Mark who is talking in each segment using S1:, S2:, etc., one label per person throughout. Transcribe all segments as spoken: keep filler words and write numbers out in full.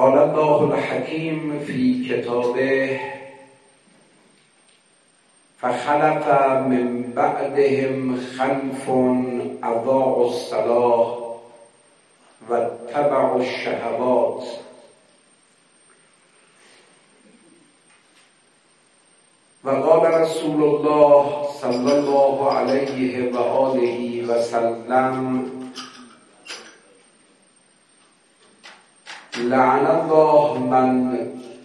S1: قال الله الحکیم فی کتابه فخلف من بعدهم خلف اضاعوا الصلاة واتبعوا الشهوات و قال رسول الله صلی الله علیه و آله و سلم لعن الله من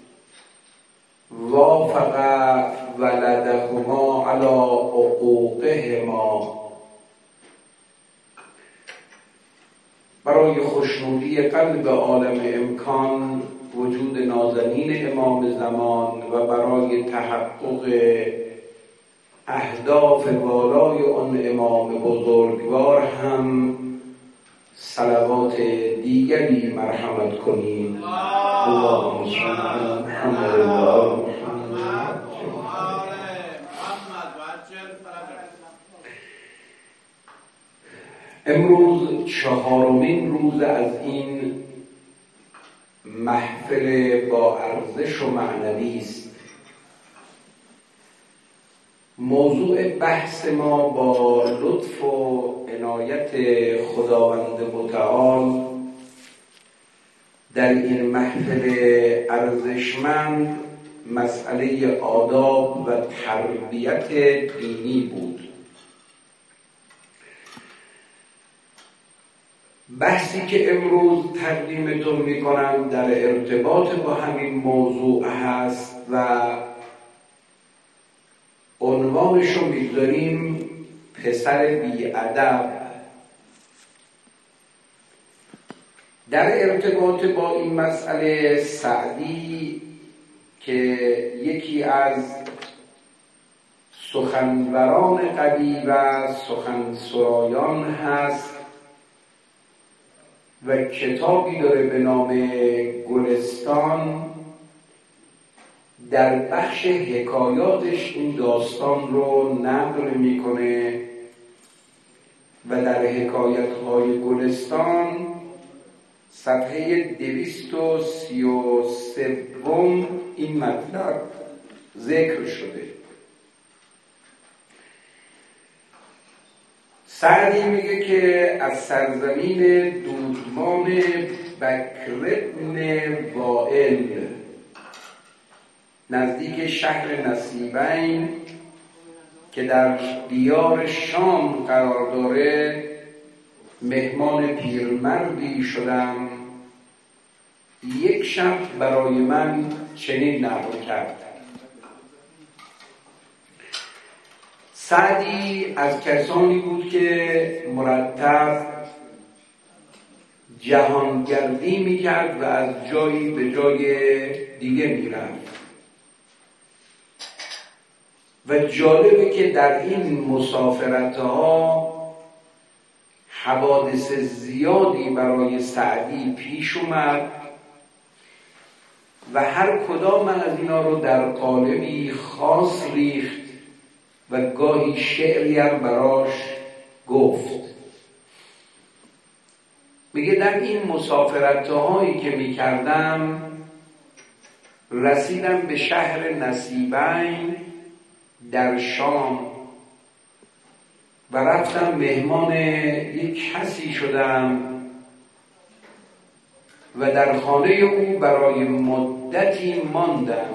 S1: وافق ولدهما على عقوقهما. برای خوشنودی قلب عالم امکان وجود نازنین امام زمان و برای تحقق اهداف والای آن امام بزرگوار هم صلوات دیگری مرحمت کنیم. اللهم صل علی محمد و آل محمد. امروز چهارمین روز از این محفل با ارزش و معنوی است. موضوع بحث ما با لطف و عنایت خداوند متعال در این محفل ارزشمند مسئله آداب و تربیت دینی بود. بحثی که امروز تقدیمتون میکنم در ارتباط با همین موضوع هست و عنوانشو میگذاریم پسر بی‌ادب. در ارتباط با این مسئله سعدی که یکی از سخنوران قوی و سخنسرایان هست و کتابی داره به نام گلستان، در بخش حکایاتش این داستان رو نقل میکنه و در حکایت‌های گلستان صفحه دویست و سی و سوم این مطلب ذکر شده. سعدی میگه که از سرزمین دودمان بکر بن وائل نزدیک شهر نصیبین که در دیار شام قرار داره مهمان پیرمردی شدم. یک شب برای من چنین نقل کرد. سعدی از کسانی بود که مرتب جهانگردی میکرد و از جایی به جای دیگه میرفت و جالبه که در این مسافرتها حوادث زیادی برای سعدی پیش اومد و هر کدام از اینا رو در قالبی خاص ریخت و گاهی شعری هم براش گفت. میگه در این مسافرتهایی که میکردم رسیدم به شهر نصیبین در شام و رفتم مهمان یک کسی شدم و در خانه او برای مدتی ماندم.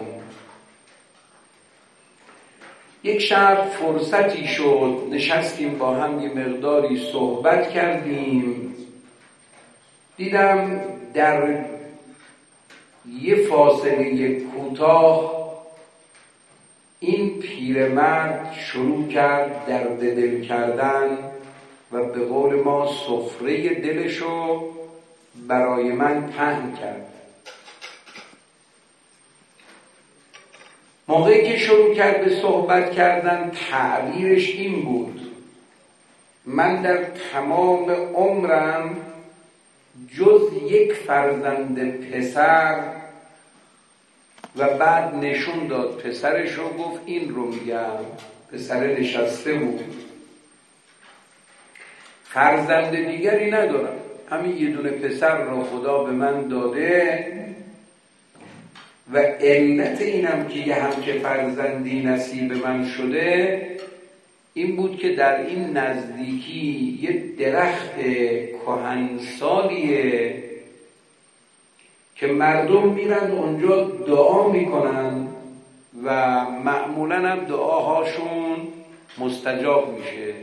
S1: یک شب فرصتی شد، نشستیم با هم یه مقداری صحبت کردیم. دیدم در یه فاصله کوتاه این پیرمرد شروع کرد درد دل کردن و به قول ما سفره دلشو برای من پهن کرد. موقعی که شروع کرد به صحبت کردن تعبیرش این بود: من در تمام عمرم جز یک فرزند پسر، و بعد نشون داد پسرش رو، گفت این رو میگم، پسر نشسته بود، فرزند دیگری ندارم، همین یه دونه پسر رو خدا به من داده و علت اینم که یه همچه فرزندی نصیب من شده این بود که در این نزدیکی یه درخت کهنسالیه که مردم میرن اونجا دعا میکنن و معمولاً هم دعاهاشون مستجاب میشه.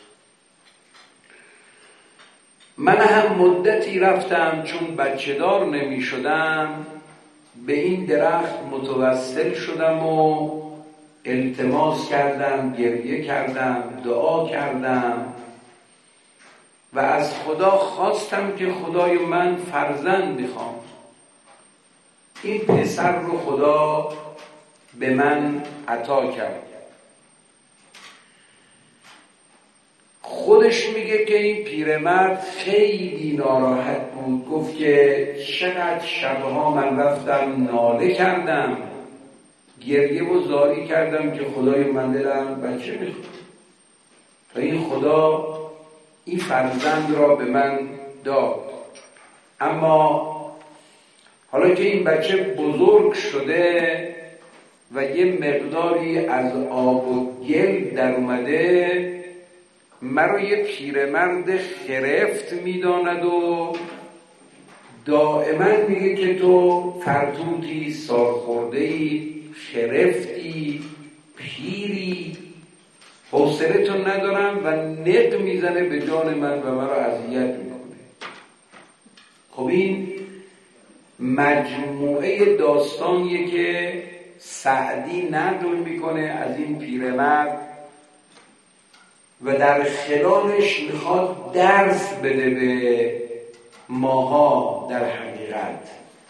S1: من هم مدتی رفتم چون بچه دار نمی شدم به این درخت متوسل شدم و التماس کردم، گریه کردم، دعا کردم و از خدا خواستم که خدای من فرزند میخوام، این پسر رو خدا به من عطا کرد. خودش میگه که این پیرمرد خیلی ناراحت بود، گفت که چقدر شبها من رفتم ناله کردم، گریه و زاری کردم که خدای من دلم بچه میخواد و این خدا این فرزند را به من داد. اما حالا که این بچه بزرگ شده و یه مقداری از آب و گل در اومده، مرا یه پیرمرد خرفت میداند و دائما میگه که تو فرتوتی، سالخورده‌ای، خرفتی، پیری، حوصله تو ندارم و نق میزنه به جان من و مرا اذیت میکنه. خب این مجموعه داستانیه که سعدی نقل میکنه از این پیرمرد و در خلالش میخواد درس بده به ماها. در حقیقت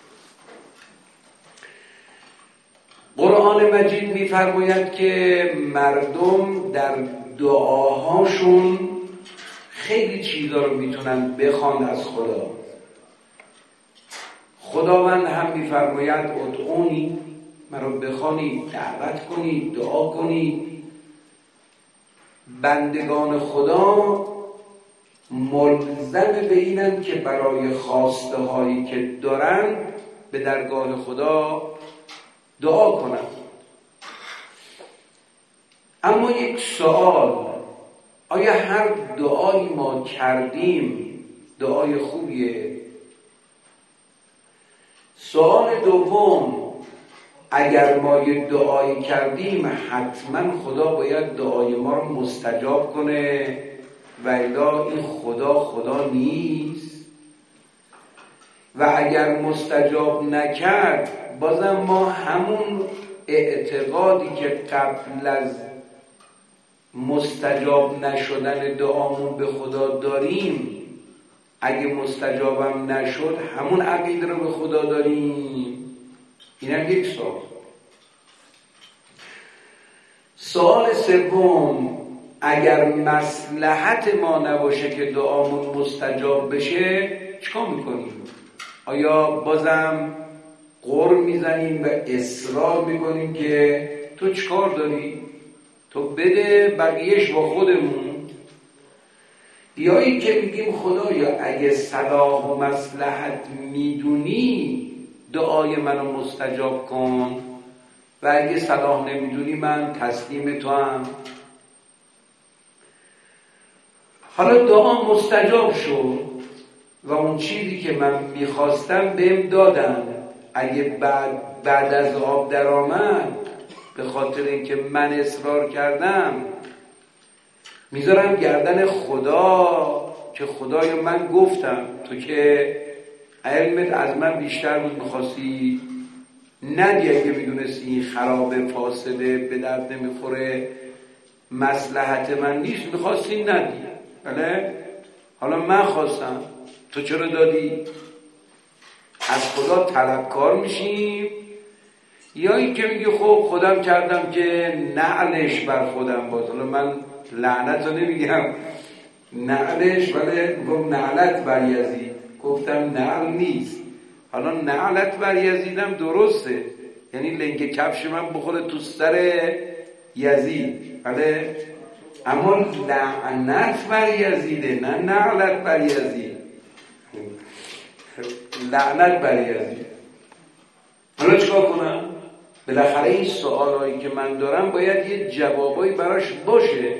S1: قرآن مجید میفرماید که مردم در دعاهاشون خیلی چیزا رو میتونن بخوان از خدا. خداوند هم میفرماید ادعونی، مرا بخوانید، دعوت کنید، دعا کنید. بندگان خدا ملزم به اینن که برای خواسته هایی که دارن به درگاه خدا دعا کنن. اما یک سوال، آیا هر دعایی ما کردیم دعای خوبیه؟ سوال دوم، اگر ما یه دعایی کردیم حتما خدا باید دعای ما رو مستجاب کنه و الا این خدا خدا نیست. و اگر مستجاب نکرد بازم ما همون اعتقادی که قبل از مستجاب نشدن دعامون به خدا داریم، اگه مستجابم نشد همون عقیده رو به خدا داریم. اینم یک سوال. سوال سوم، اگر مصلحت ما نباشه که دعامون مستجاب بشه چیکار میکنیم؟ آیا بازم غر میزنیم و اصرار میکنیم که تو چیکار داری؟ تو بده بقیهش با خودمون؟ یا این که میگیم خدایا اگه صلاح و مصلحت میدونی دعای منو مستجاب کن و اگه صلاح نمیدونی من تسلیم تو هم. حالا دعا مستجاب شد و اون چیزی که من میخواستم بهم دادن. اگه بعد, بعد از آب در آمد به خاطر اینکه من اصرار کردم میذارم گردن خدا که خدای من گفتم تو که علمت از من بیشتر بود، میخواستی ندی، اگه میدونستی این خراب فاسده به درد نمیخوره مصلحت من نیست میخواستی ندی. بله حالا من خواستم تو چرا دادی؟ از خدا طلبکار میشیم یا این که میگی خب خودم کردم که نعلش بر خودم باد. حالا من لعنت رو نمیگم نعلش، ولی گفتم نعلت بر یزید، گفتم نعل نیست. حالا نعلت بر یزیدم درسته، یعنی لنگ کفش من بخوره تو سر یزید، بله، اما لعنت بر یزیده نه نعلت بر یزید. لعنت بر یزید. حالا حالا چیکار کنم؟ بالاخره این سوالایی که من دارم باید یه جوابایی براش باشه.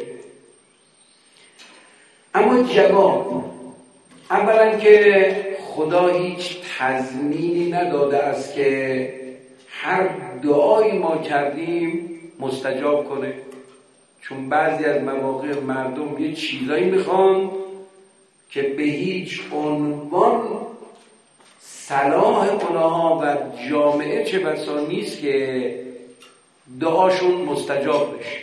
S1: اما جواب، اولا که خدا هیچ تضمینی نداده است که هر دعایی ما کردیم مستجاب کنه، چون بعضی از مواقع مردم یه چیزایی میخوان که به هیچ عنوان صلاح اونها و جامعه چه بسا نیست که دعاشون مستجاب بشه.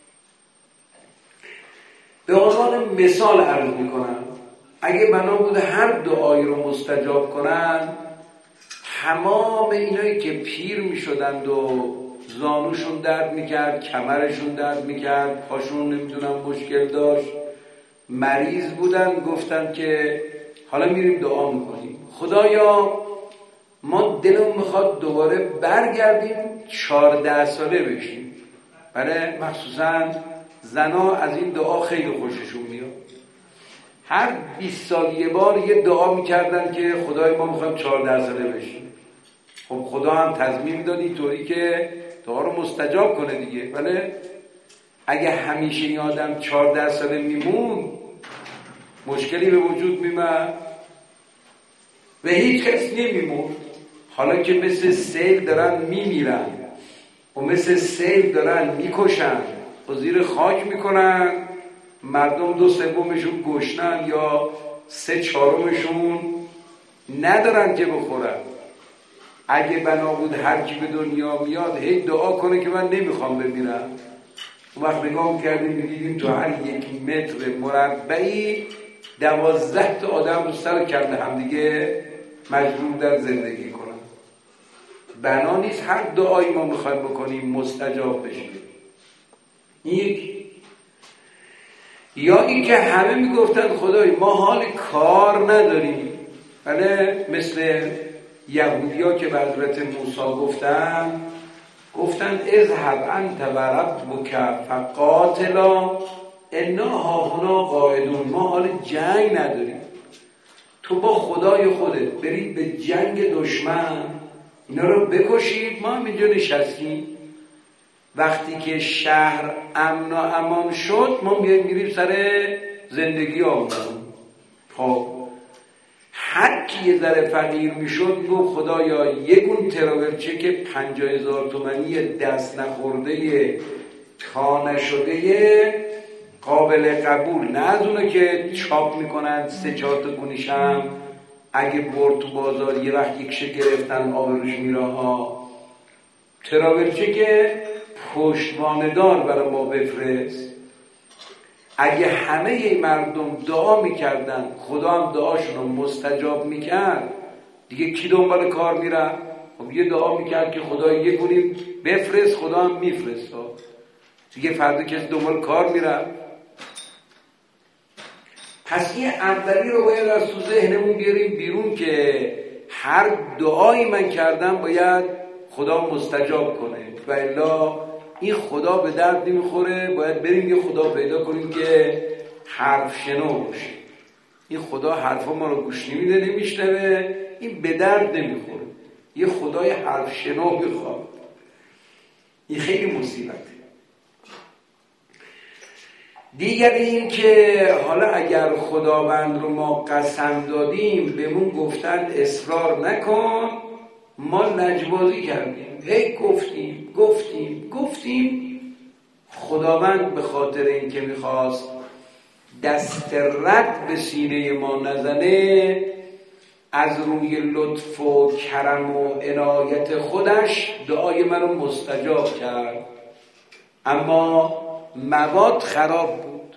S1: به عنوان مثال عرض میکنم، اگه بنا بوده هر دعایی رو مستجاب کنن، تمام اینایی که پیر میشدند و زانوشون درد میکرد، کمرشون درد میکرد، پاشون نمیدونم مشکل داشت، مریض بودن، گفتن که حالا میریم دعا میکنیم، خدایا ما دلمون میخواد دوباره برگردیم چهارده ساله بشیم. بله، مخصوصا زنا از این دعا خیلی خوششون میاد. هر بیست سال یه بار یه دعا میکردن که خدای ما میخوایم چهارده ساله بشیم. خب خدا هم تضمین میداد اینطوری که دعا رو مستجاب کنه دیگه. بله، اگه همیشه این آدم چهارده ساله میمون مشکلی به وجود میمد و هیچ کس نمیمون. حالا که مثل سیل دارن میمیرن و مثل سیل دارن میکشن و زیر خاک میکنن، مردم دو سومشون گشنن یا سه چهارمشون ندارن که بخورن. اگه بنا بود هر کی به دنیا میاد هی دعا کنه که من نمیخوام بمیرم، اون وقت نگاه کردیم میدیدیم تو هر یک متر مربعی دوازده تا آدم رو سر کرده همدیگه مجبور در زندگی کنن. بنا نیست هر دعایی ما میخوایم بکنیم مستجاب بشه. یک یا این که همه میگفتن خدای ما حال کار نداریم. بله، مثل یهودیا که به حضرت موسی گفتن گفتن اذهب انت و ربک فقاتلا انا هاهنا قاعدون، ما حال جنگ نداریم، تو با خدای خودت برید به جنگ دشمن، اینا رو بکشید، ما هم اینجا نشستیم. وقتی که شهر امن و امان شد ما میایم میریم سر زندگی آمون. خب هر کی یه ذره فقیر میشد میگفت خدایا یه گون تراولچک پنجاه هزار تومانی دست نخورده تا نشده قابل قبول، نه از اونو که چاپ میکنن سه چهار تا گونیشم اگه برد تو بازار یه وقت یکشه گرفتن آبروش میره ها. تراولچک پشتوانه‌دار برای ما بفرست. اگه همه ی مردم دعا میکردن خدا هم دعاشون رو مستجاب میکرد، دیگه کی دنبال کار میره؟ خب یه دعا میکرد که خدا یه گونی بفرست، خدا هم میفرست، دیگه فردا کسی دنبال کار میره. پس این اولی رو باید از تو ذهنمون بیاریم بیرون که هر دعایی من کردم باید خدا مستجاب کنه و الا این خدا به درد نمیخوره. باید بریم یه خدا پیدا کنیم که حرف شنو باشه. این خدا حرفا ما رو گوش نمیده، نمیشنوه، این به درد نمیخوره. یه خدای حرف شنو بخواد، این خیلی مصیبته. دیگر این که حالا اگر خداوند رو ما قسم دادیم بهمون گفتن اصرار نکن، ما لجبازی کردیم، هی گفتیم گفتیم گفتیم. خداوند به خاطر این که میخواست دست رد به سینه ما نزنه، از روی لطف و کرم و عنایت خودش دعای من رو مستجاب کرد. اما مواد خراب بود.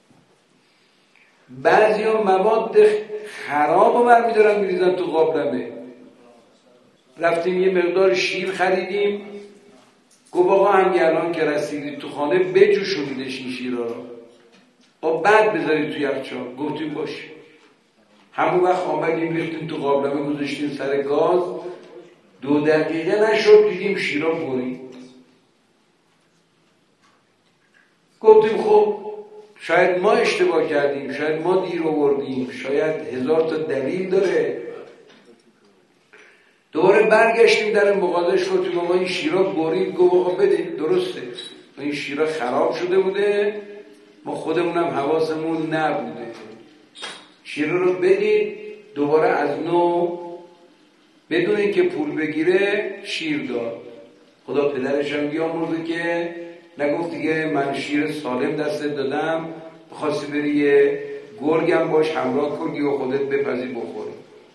S1: بعضی ها مواد خراب رو برمیدارن میریزن تو قابلمه. رفتیم یه مقدار شیر خریدیم، گفت آقا همین الان که رسیدید تو خانه بجوشونیدش این شیرها رو، با بعد بذارید تو یخچال. گفتیم باشه. همون وقت آمدیم ریختیم تو قابلمه، گذاشتیم سر گاز. دو دقیقه نشد دیدیم شیرها برید. گفتیم خب شاید ما اشتباه کردیم، شاید ما دیر آوردیم، شاید هزار تا دلیل داره. دوباره برگشتیم در مغازش گفتیم آقا این شیرا برید، گفت آقا بدید درسته، این شیرا خراب شده بوده، ما خودمونم حواسمون نبوده، شیرا رو بدید. دوباره از نو بدون اینکه پول بگیره شیر داد. خدا پدرش هم بیامرزه که نگفت دیگه من شیر سالم دستت دادم، بخواستی بری یه گرگم باش همراه کنی و خودت بپزی بخوری.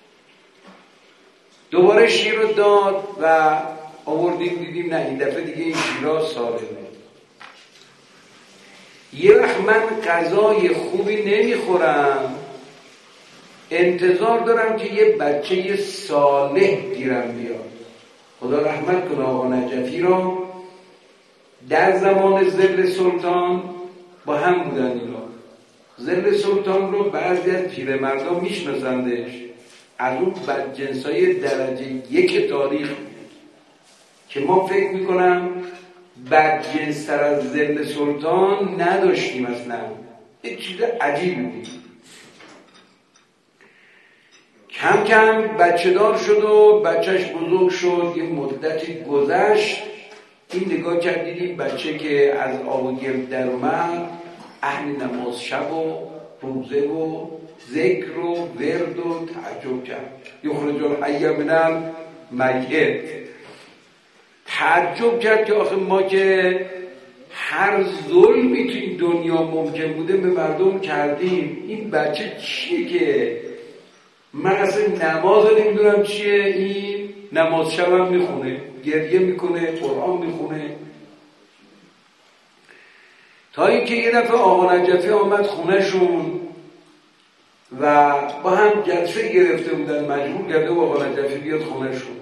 S1: دوباره شیر رو داد و آوردیم دیدیم نه این دفعه دیگه این شیرها سالمه. یه وقت من غذای خوبی نمیخورم، انتظار دارم که یه بچه صالح گیرم بیاد. خدا رحمت کنه آقا نجفی رو، در زمان ظل سلطان با هم بودن اینا. ظل سلطان رو بعضی از پیرمردان میشناسندش، از اون بدجنسای درجه یک تاریخ که ما فکر میکنم بدجنستر از ظل سلطان نداشتیم اصلا. یک چیز عجیبی بود. کم کم بچه دار شد و بچهش بزرگ شد، یه مدتی گذشت، این نگاه کردید بچه که از آب و گرد در اومد، اهل نماز شب و روزه و ذکر و ورد و تعجب کرد. یخرج الحی من المیت. تعجب کرد که آخه ما که هر ظلمی تو این دنیا ممکن بوده به مردم کردیم، این بچه چیه که من اصلا نماز رو نمیدونم چیه، این نماز شب هم میخونه، گریه میکنه، قرآن میخونه. تا اینکه یه دفعه آقا نجفی آمد خونهشون و با هم جلسه گرفته بودن، مجبور کرده و آقا نجفی بیاد خونهشون.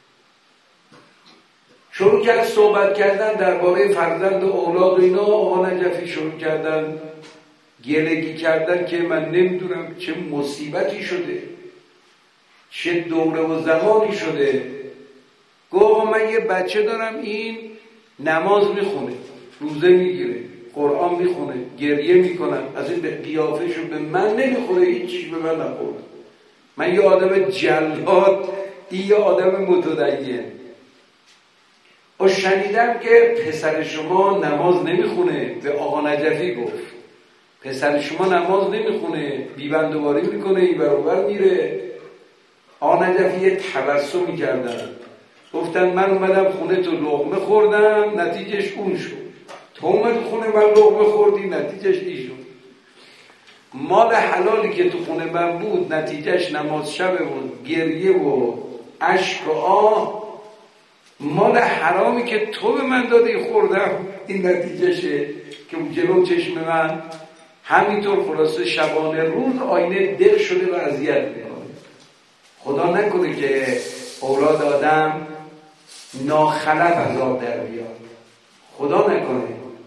S1: شروع کرد صحبت کردن درباره فرزند و اولاد و اینا. آقا نجفی شروع کردن گلگی کردن که من نمیدونم چه مصیبتی شده، چه دوره و زمانی شده. گفت آقا من یه بچه دارم، این نماز میخونه، روزه میگیره، قرآن میخونه، گریه میکنم، از این به قیافه‌شو به من نمیخوره، هیچ چیز به من نخوره. من یه آدم جلاد، این یه آدم متدین. و شنیدم که پسر شما نماز نمیخونه. به آقا نجفی گفت پسر شما نماز نمیخونه، بیبندواری میکنه، این برابر میره. آقا نجفی یه تبسمی کردن، گفتن من اومدم خونه تو لقمه خوردم، نتیجهش اون شد. تو اومدی خونه من لقمه خوردی، نتیجهش این شد. مال حلالی که تو خونه من بود، نتیجهش نماز شب بود، گریه و اشک و آه. مال حرامی که تو به من دادی خوردم، این نتیجهشه که اون جلو چشم من همینطور خلاصه شبانه روز آینه دق شده و اذیت میکنه. خدا نکنه که اولاد آدم ناخلف عذاب در بیاد، خدا نکنه.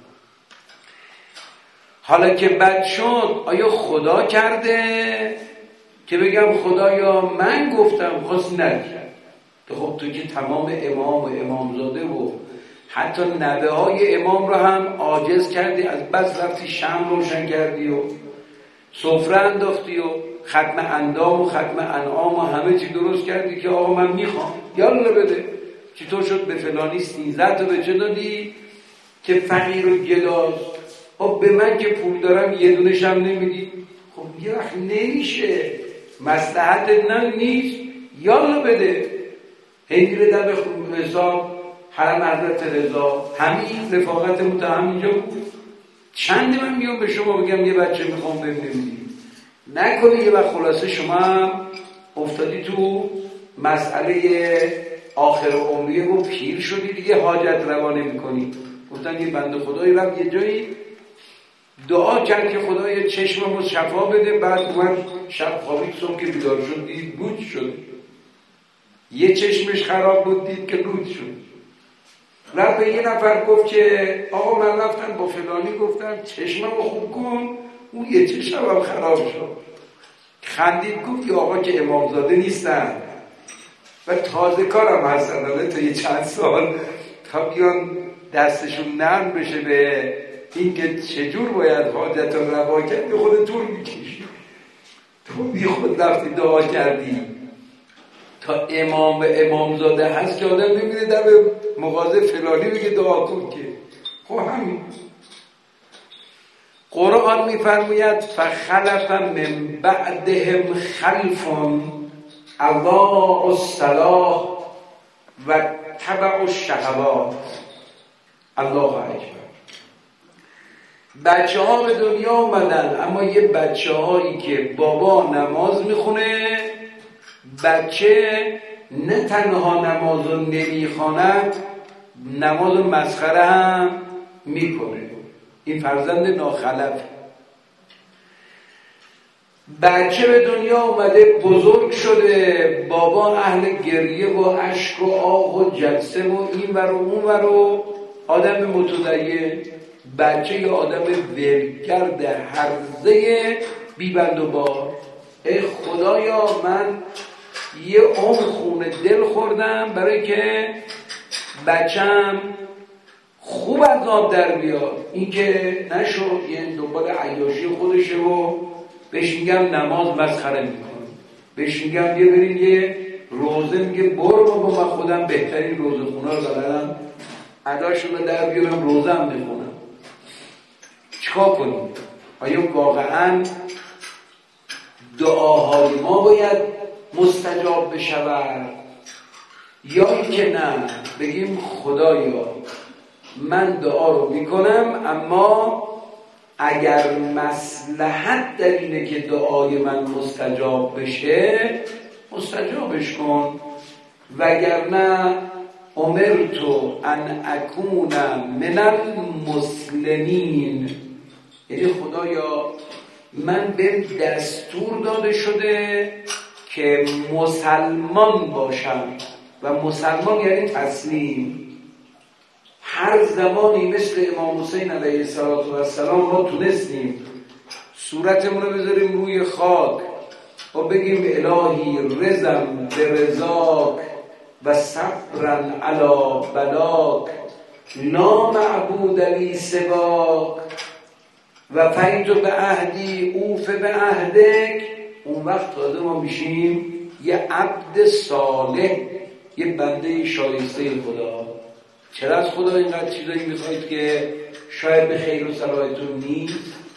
S1: حالا که بد شد، آیا خدا کرده که بگم خدایا من گفتم خواست نکرد؟ خب تو که تمام امام و امامزاده و حتی نوه های امام رو هم عاجز کردی، از بس رفتی شمع روشن کردی و سفره انداختی و ختم اندام و ختم انعام و همه چی درست کردی که آقا من میخوام یالا بده. چطور شد به فلانی سیزده تا بچه دادی که فقیر و گداز؟ خب به من که پول دارم یه دونش هم نمیدی. خب یه وقت نمیشه، مصلحتت نه نیست، یالا بده. هنگیر دم حساب حرم حضرت رضا، همین رفاقت متهم اینجا بود. چند من میام به شما بگم یه بچه میخوام بهم نمیدی؟ نکنی یه وقت خلاصه شما هم افتادی تو مسئله آخر عمریه و پیر شدی دیگه، حاجت روا نمی‌کنی. گفتن یه بنده خدایی رفت یه جایی دعا کرد که خدای چشممو شفا بده، بعد اومد شب خوابید، صبح که بیدار شد دید لوچ شد. یه چشمش خراب بود، دید که لوچ شد. رفت به یه نفر گفت که آقا من رفتم با فلانی گفتم چشممو خوب کن، اون یه چشمم خراب شد. خندید گفت که آقا که امامزاده نیستن و تازه کارم هستن، حالا تا یه چند سال تا بیان دستشون نرم بشه به این که چجور باید حاجت رو روا کرد، به خود طول میکشی. تو بی خود رفتی دعا کردی، تا امام و امامزاده هست که آدم نمیره در مغازه فلانی بگه دعا کن که خب همین. قرآن میفرماید فخلف من بعدهم خلف اضاعوا الصلاة و تبعوا الشهوات. الله اکبر. بچه ها به دنیا اومدن، اما یه بچه هایی که بابا نماز میخونه، بچه نه تنها نماز رو نمیخواند، نماز رو مسخره هم میکنه. این فرزند ناخلف. بچه به دنیا اومده، بزرگ شده، بابا اهل گریه و اشک و آه و جلسه و این ور و اون ور و آدم متدین. بچه یا آدم ولگرد هرزه بیبند و بار. ای خدایا من یه عمر خون دل خوردم برای که بچم خوب از آب در بیاد. این که نشد یه دنبال عیاشی خودشه و بهش میگم نماز مسخره میکنم، بهش میگم یه بریم یه روزه، میگه برو با من خودم بهترین روزه خونه رو بلدم، اداشون رو در بیارم روزه هم میخونم. چیکار کنیم؟ آیا واقعا دعاهای ما باید مستجاب بشود یا اینکه نه بگیم خدایا من دعا رو میکنم، اما اگر مصلحت در اینه که دعای من مستجاب بشه مستجابش کن، وگرنه امرتو ان اکون من المسلمین. یعنی خدایا من به دستور داده شده که مسلمان باشم، و مسلمان یعنی تسلیم. هر زمانی مثل امام حسین علیه السلام ما تونستیم صورتمون رو بذاریم روی خاک و بگیم الهی رزم به رزاک و صبرن علی بلاک لا معبود لی سواک و فیت به عهدی اوف به عهدک، اون وقت تازه ما میشیم یه عبد صالح، یه بنده شایسته خدا. چرا از خدا اینقدر چیزایی میخواید که شاید به خیر و صلاحتون نیست؟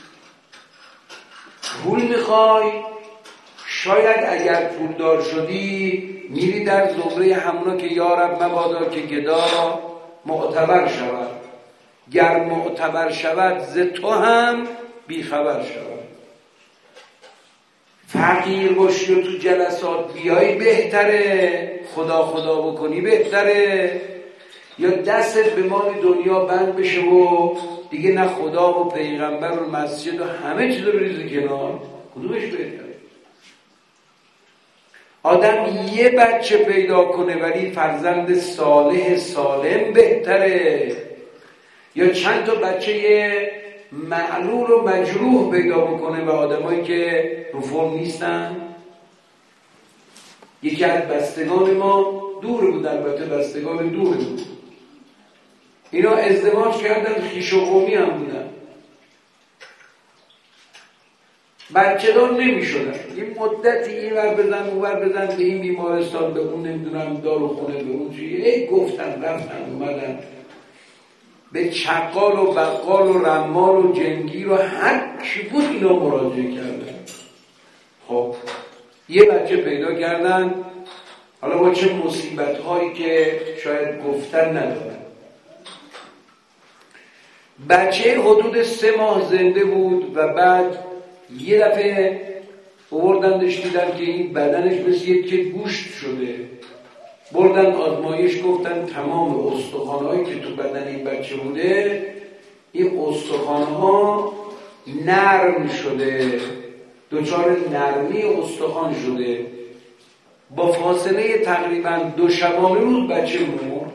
S1: پول میخوای، شاید اگر پولدار شدی میری در زمره همونا که یارب مبادا که گدا معتبر شود، گر معتبر شود ز تو هم بیخبر شود. فقیر باشی و تو جلسات بیایی بهتره، خدا خدا بکنی بهتره، یا دستت به مال دنیا بند بشه و دیگه نه خدا و پیغمبر و مسجد و همه چیز رو ریزی کنار؟ کدومش بهتره؟ آدم یه بچه پیدا کنه ولی فرزند صالح سالم بهتره، یا چند تا بچه معلول و مجروح پیدا بکنه و آدمایی که رو فرم نیستن؟ یکی از بستگان ما دور بود، البته بستگان دور بود، اینا ازدواج کردن، خویش و قومی هم بودن، بچه دار نمی شدن. این مدتی این ور بزن اون ور بزن، به این بیمارستان، به اون نمیدونم دارو خونه، به اون چیه، ای گفتن رفتن اومدن، به چقال و بقال و رمال و جنگیر و هر کی بود اینا مراجعه کردن. خب یه بچه پیدا کردن، حالا با چه مصیبت هایی که شاید گفتن ندارن. بچه حدود سه ماه زنده بود و بعد یه دفعه آوردندش دیدن که این بدنش مثل یک که گوشت شده. بردن آزمایش، گفتن تمام استخوان‌هایی که تو بدن این بچه بوده، این استخوان‌ها نرم شده، دچار نرمی استخوان شده. با فاصله تقریبا دو شبانه روز بچه مرد.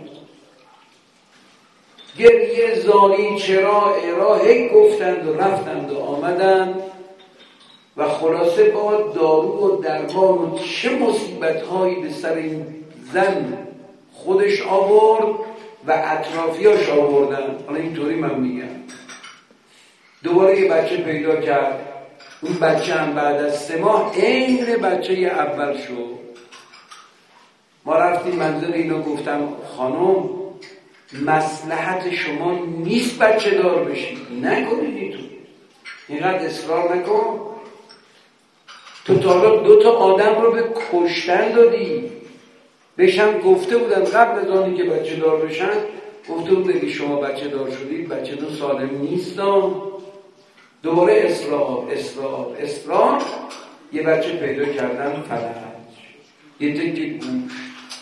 S1: گریه زاری چرا ارائه گفتند و رفتند و آمدند و خلاصه با دارو و درمان و چه مصیبت‌هایی به سر این زن خودش آورد و اطرافیاش آوردن. حالا اینطوری من میگم. دوباره یه بچه پیدا کرد. اون بچه هم بعد از سه ماه عین بچه اول شد. ما رفتیم منظر اینو گفتم خانم مصلحت شما نیست بچه دار بشید، نکنید اینطور، اینقدر اصرار نکن. تو تا حالا دو تا آدم رو به کشتن دادی، بهشم گفته بودن قبل از آنی که بچه دار بشن، گفته بودن که شما بچه دار شدید بچه دار سالم نیستم. دوباره اصرار اصرار اصرار، یه بچه پیدا کردن فلج، یه تکه گوشت.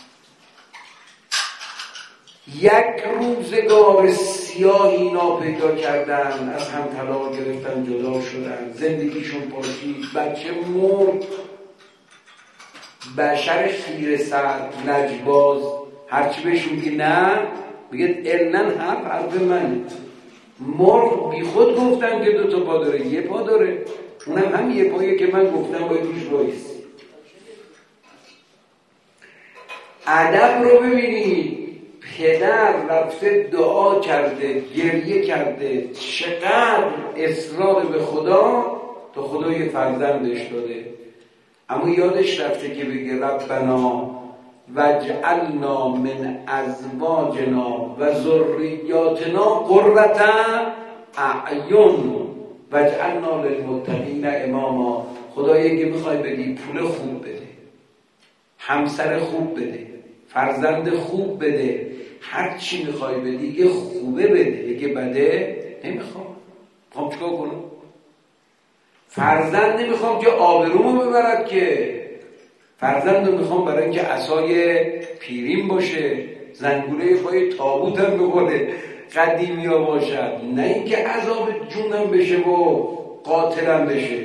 S1: یک روزگار سیاهی ناپیدا کردن، از هم طلاق گرفتن، جدا شدن، زندگیشون پاشید، بچه مرد. بشر خیره سر لجباز هرچی بهشون که نه بگید علن هم حرف منه، مرد بی خود گفتن که دو تا پا داره، یه پا داره، اونم هم یه پایه که من گفتم باید روش بایستی. ادب رو ببینید، پدر رفته دعا کرده، گریه کرده، چقدر اصرار به خدا تا خدا یه فرزندش داده، اما یادش رفته که بگه ربنا وجعلنا من ازواجنا و ذریاتنا قرة اعین وجعلنا للمتقین اماما. خدایا که میخوای بدی پول خوب بده، همسر خوب بده، فرزند خوب بده، هر چی میخوای بدی یه خوبه بده، یه بده نمیخوام. میخوام چیکار کنم؟ فرزند نمیخوام که آبرومو ببرد، که فرزند رو میخوام برای اینکه عصای پیریم باشه، زنگوله پای تابوتم بکنه، قدیمی ها باشد، نه اینکه عذاب جونم بشه و قاتلم بشه.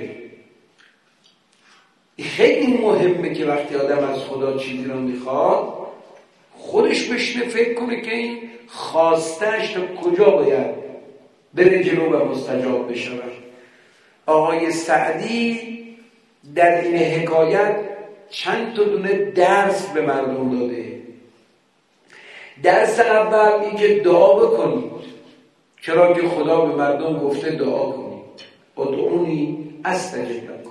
S1: خیلی مهمه که وقتی آدم از خدا چیزی رو میخواد خودش بشینه فکر کنه که این خواستش تا کجا باید بره جلو و مستجاب بشود. آقای سعدی در این حکایت چند تا دونه درس به مردم داده. درس اول این که دعا بکنید، چرا که خدا به مردم گفته دعا کنید، ادعونی استجب لکم.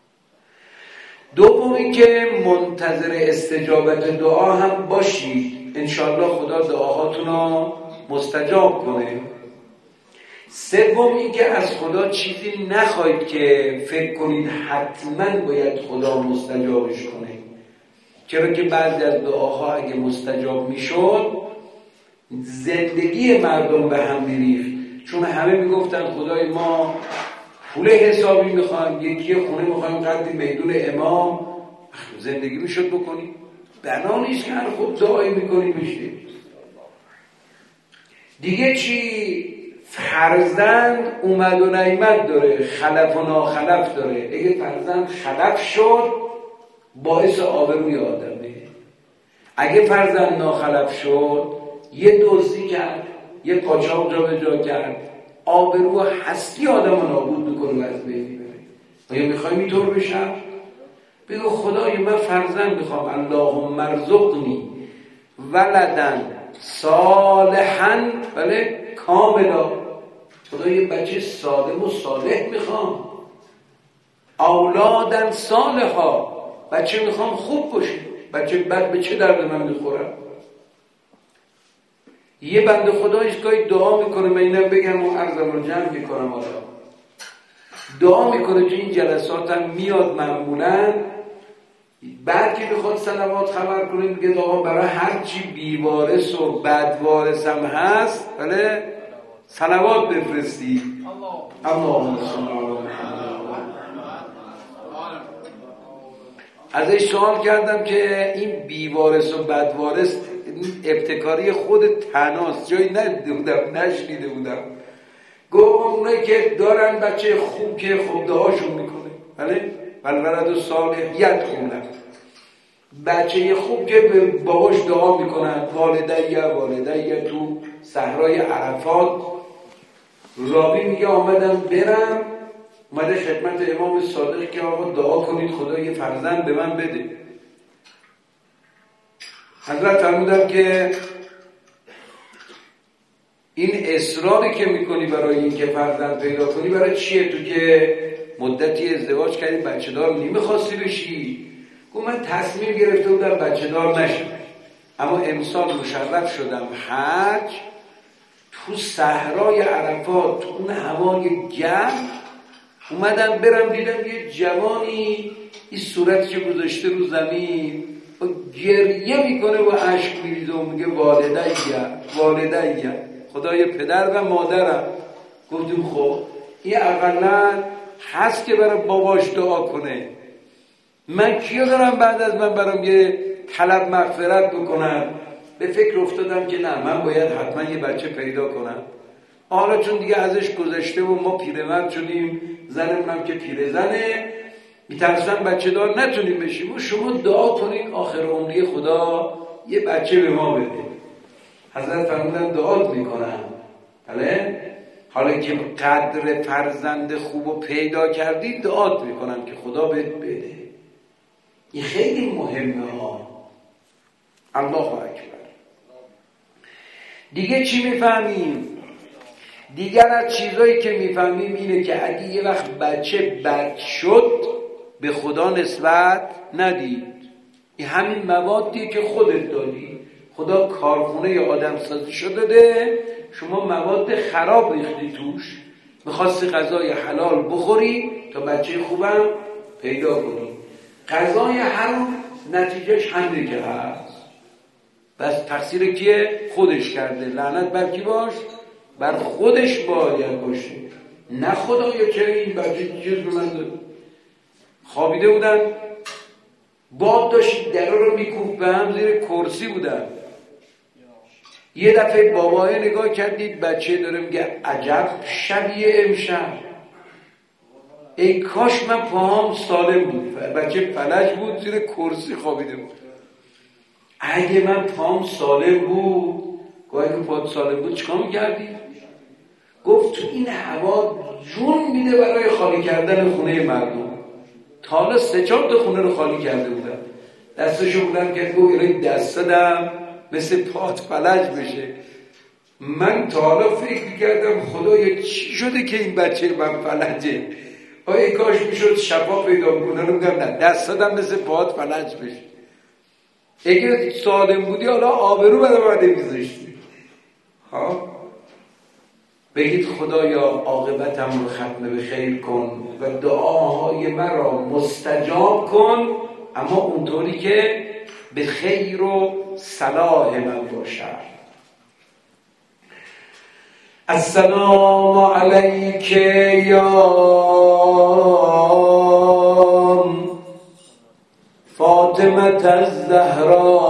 S1: دومی که منتظر استجابت دعا هم باشید، انشالله خدا دعاهاتون رو مستجاب کنه. سوم این که از خدا چیزی نخواهید که فکر کنید حتما باید خدا مستجابش کنه، چرا که بعضی از دعاها اگه مستجاب میشد زندگی مردم به هم میریخت، چون همه میگفتن خدای ما پول حسابی میخوایم، یکی خونه میخوایم قدری میدون امام، زندگی میشد بکنیم؟ بنا نیست که هر خود دعایی میکنیم میشه. دیگه چی؟ فرزند اومد و نیامد داره، خلف و ناخلف داره. اگه فرزند خلف شد باعث آبروی آدمه، اگه فرزند ناخلف شد یه دزدی کرد، یه قاچاق جا به جا کرد، آبرو و هستی آدم رو نابود میکنه و از بین میبره. آیا میخوایم اینطور بشم؟ بگو خدای من فرزند میخوام، اللهم ارزقنی ولدن صالحا بله کاملا. خدا یه بچه سالم و صالح میخوام، اولادن صالحا، بچه میخوام خوب باشه. بچه بد به چه درد من میخورم؟ یه بنده خدا ایستگاهی دعا میکنه، من اینم بگم و عرضم رو جمع میکنم، آلا دعا میکنه تو این جلساتم میاد معمولا، بعد که بخواد صلوات خبر کنه میگه آقا برای هر چی بیوارث و بدوارث هم هست بله صلوات بفرستی. اللهم صل علی محمد. ازش سوال کردم که این بیوارث و بدوارث ابتکاری خود تناست، جایی ندیده بودم، نشنیده بودم. گفت اونایی که دارن بچه خوب که خوب دعاشون میکنه، بله والولد و صالح یدخونه، بچه خوب که به باباش دعا میکنن، والدیه والدیه. تو صحرای عرفات راوی میگه آمدم برم، اومده خدمت امام صادق که آقا دعا کنید خدا یه فرزند به من بده. حضرت فرمودن که این اصراری که میکنی برای این که فرزند پیدا کنی برای چیه؟ تو که مدتی ازدواج کردی بچه دار نمیخواستی بشی؟ گفت من تصمیم گرفته بودم بچه دار نشم. اما امسال مشرف شدم حج، تو صحرای عرفات، تو اون هوای گرم اومدم برم، دیدم یه جوانی این صورتش گذاشته رو زمین و گریه میکنه و اشک میریزه و میگه والدیه والدیه، خدای پدر و مادرم. گفتیم خب این اقلا هست که برای باباش دعا کنه، من کیو دارم بعد از من برام یه طلب مغفرت بکنم؟ به فکر افتادم که نه، من باید حتما یه بچه پیدا کنم. حالا چون دیگه ازش گذشته و ما پیرمرد شدیم، زنم هم که پیرزنه، میترسم بچه دار نتونیم بشیم و شما دعا کنید آخر عمری خدا یه بچه به ما بده. حضرت فرمودن دعات میکنم. بله؟ حالا که قدر فرزند خوب رو پیدا کردی دعات میکنم که خدا بهت بده. این خیلی مهمه ها. الله اکبر. دیگه چی میفهمیم؟ دیگر از چیزایی که میفهمیم اینه که اگه یه وقت بچه بد شد به خدا نسبت ندید. این همین موادیه که خودت دادی. خدا کارخونه آدم سازی شده ده، شما مواد خراب ریختی توش، میخواستی غذای حلال بخوری تا بچه خوبم پیدا کنی. غذای حرام نتیجهش همینه که هست. بس تقصیر کیه؟ خودش کرده. لعنت بر کی باش؟ بر خودش باید باشه، نه خدایا چرا این بچه چیز به من داد. خوابیده بودن، باد داشت درا رو میکوب به هم، زیر کرسی بودن. یه دفعه بابای نگاه کردید بچه داره میگه عجب شبیه امشب، ای کاش من پاهم سالم بود. بچه فلج بود، زیر کرسی خوابیده بود. اگه من پاهم سالم بود، گویا که پات سالم بود چیکار میکردی؟ گفت تو این هوا جون میده برای خالی کردن خونه مردم. تا حالا سه چهار تا خونه رو خالی کرده بودم، دستشو بودم که گفت اینا دست دادم مثل پات فلج بشه. من تا حالا فکر میکردم خدایا چی شده که این بچه من فلجه؟ آیا کاش میشد شفا پیدا کنه. رو میگم نه، دست دادم مثل پات فلج بشه. اگه سالم بودی حالا آبرو برای من نمیذاشتی. ها بگید خدایا عاقبتم رو ختم به خیر کن و دعاهای مرا مستجاب کن، اما اونطوری که به خیر و صلاح من باشد. السلام علیک یا فاطمه الزهرا